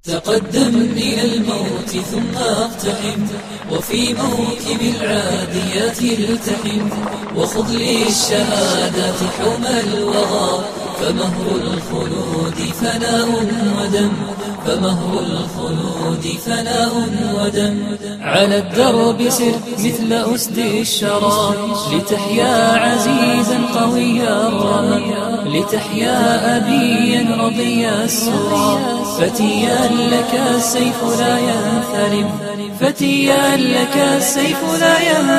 تقدم إلى الموت ثم اقتحم، وفي موكب العاديات التحم، وخذ للشهادات حوم الوغى، فمهر الخلود فناء ودم، فمهر الخلود فناء ودم. على الدرب سر مثل أسد الشرى، لتحيا عزيزا قوي الرمى، لتحيا أبيا رضي السرى، فتيا لك السيف لا ينثلم، فتيا لك السيف لا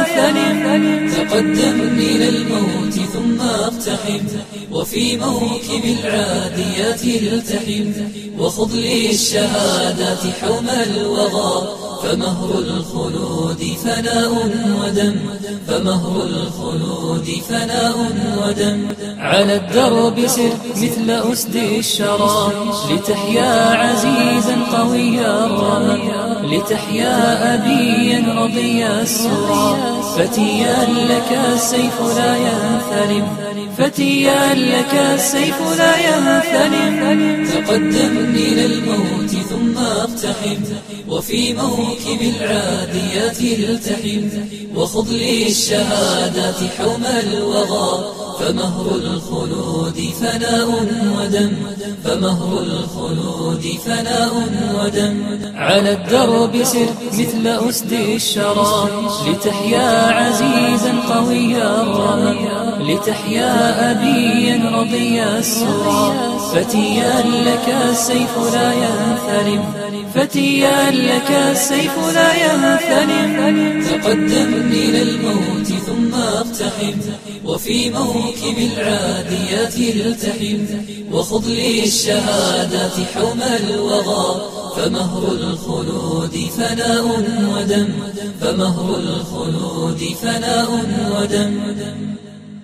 ينثلم. تقدم إلى الموت ثم اقتحم، وفي موكب العاديات التحم، وخذ للشهادات حوم الوغى، فمهر الخلود فناء ودم، فمهر الخلود فناء ودم. على الدرب سر مثل أسد الشرى، لتحيا عزيزا قوي الرمى، لتحيا أبيا رضي السرى، فتيا لك السيف لا ينثلم، فتيا لك السيف لا ينثلم. تقدم إلى الموت ثم اقتحم، وفي موكب العاديات التحم، وخذ للشهادات حوم الوغى، فمهر الخلود فناء ودم، فمهر الخلود فناء ودم. على الدرب سر مثل أسد الشرى، لتحيا عزيزا قوي الرمى، لتحيا أبيا رضي السرى، فتيا لك السيف لا ينثلم، فتيا لك السيف لا ينثلم. تقدم إلى الموت ثم اقتحم، وفي موكب العاديات التحم، وخذ للشهادات حوم الوغى، فمهر الخلود فناء ودم، فمهر الخلود فناء ودم.